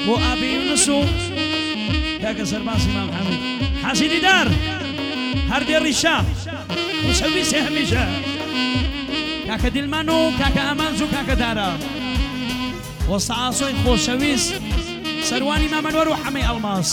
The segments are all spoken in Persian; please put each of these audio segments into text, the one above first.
بۆ ئابی یونس و کاکە سەرباز ئیمام حەمید حەزیری دار هەردێ ڕیشە خۆشەویستی هەمیشە کاکە دیلمان و کاکە ئەمانز و کاکە دارە وەستە ئاسۆی خۆشەویست سەروانی مامەنوەر و حەمەی ئەڵماس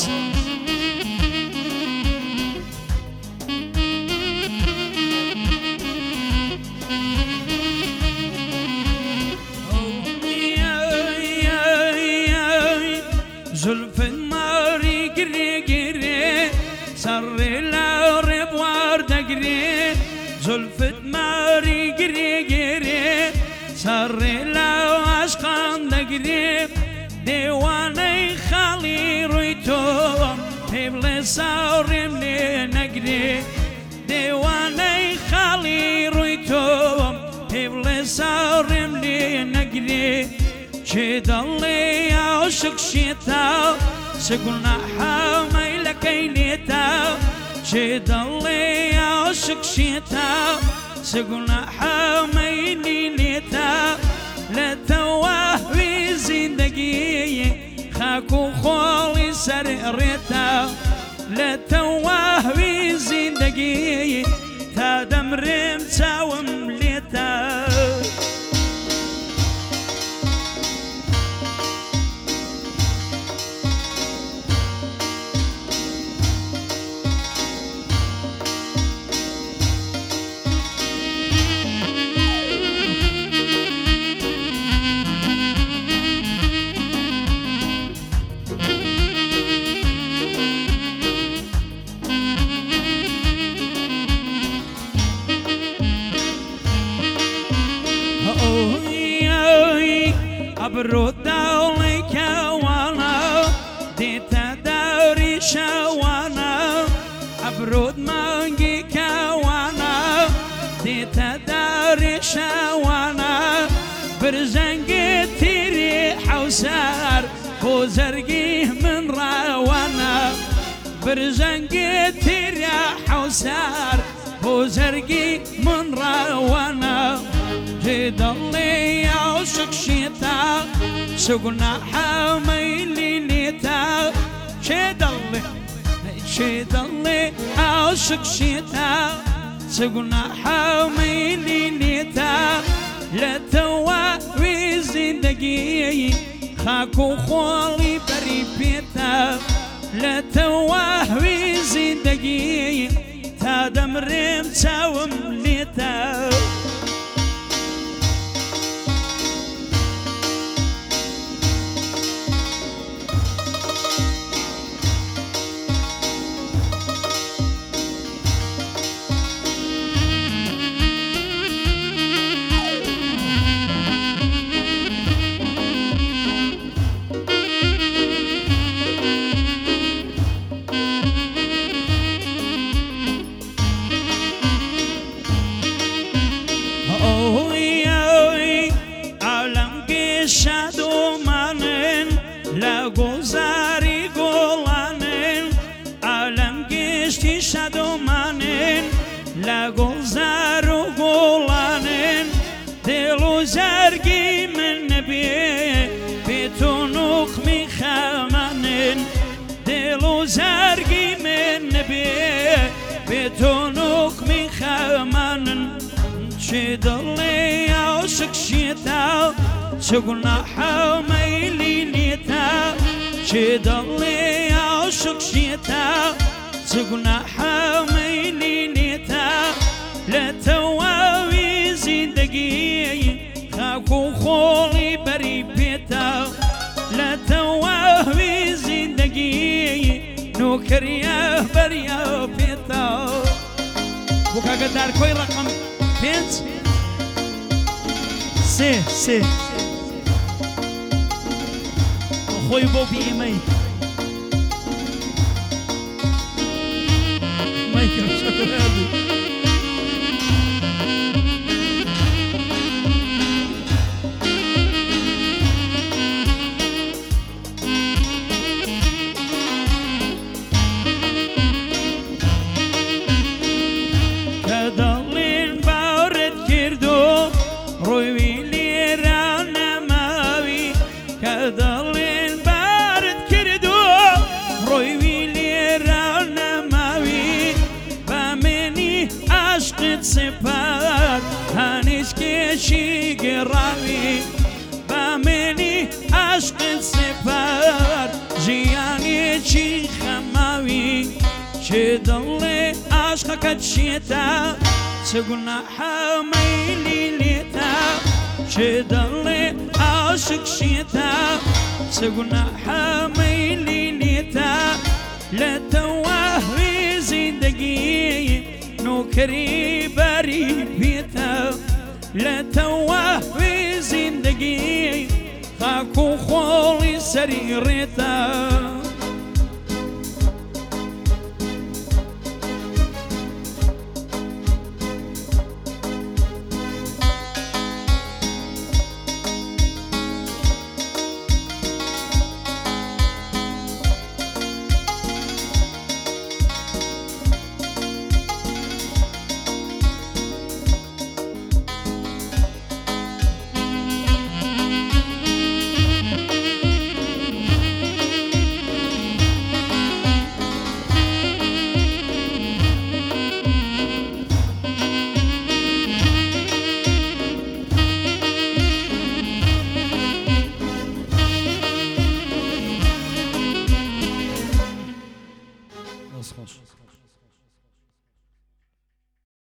زلفت ماری گری گری سر لاری بوار دگری زلفت ماری گری گری سر لو عشقان دگری دیوانه خالی روی تو پیبل سارم لی نگری دیوانه خالی روی تو پیبل سارم لی نگری چه دلی عاشق شیتا سگونا حامی لکینیتا چه دلی عاشق شیتا سگونا حامی نیتا لتوهوی زندگی خاکو خولی سر ریتا لتوهوی زندگی تا دمرم تاوم لیتا أبرد دولك وانا ديتا دوري شوانا أبرد مانجيك وانا ديتا دوري شوانا برزنجي تيري حوسار وزرقي من راوانا برزنجي تيري حوسار وزرقي من راوانا جدلي عاشق شيتا سقنا حاميلي نيتا جدلي عاشق شيتا سقنا حاميلي نيتا لا توهوي زندگي خاكو خولي بري بيتا لا توهوي زندگي تا دمرم تاوم ليتا شادو مانن لا گذاری گلانن عالم گشتی شادو مانن لا گذارو گلانن دلو زرگی من نبی بتونوخ می خمانن دلو زرگی من نبی بتونوخ می خمانن چه دلی عاشق شیتا سقنا حاميلي نيتا شدلي عاشق شيتا سقنا حاميلي نيتا لا توهوي زندگي خاكو خولي بري بيتا لا توهوي زندگي نوكريا بريا بيتا بوكا قدار كوي رقم 5 سي خوي بوبي إيمي مايكل شكرادي كدلين بارد كردو روي لي رانا ماوي كدلين بارد دڵێکی گێڕاوی بامێنی عاشقت سێپار ژیانێکی خەماوی چێ دڵێ عاشقەکەت چێتە چ گوناحە مەیلی لێتە چێ دڵێ عاشق شێتە چ گوناحە مەیلی لێتە لە تەواهی زیندگی نوکری بەری بێتە لە تەواهی زیندگی خاک و خۆڵی سەری ڕێتە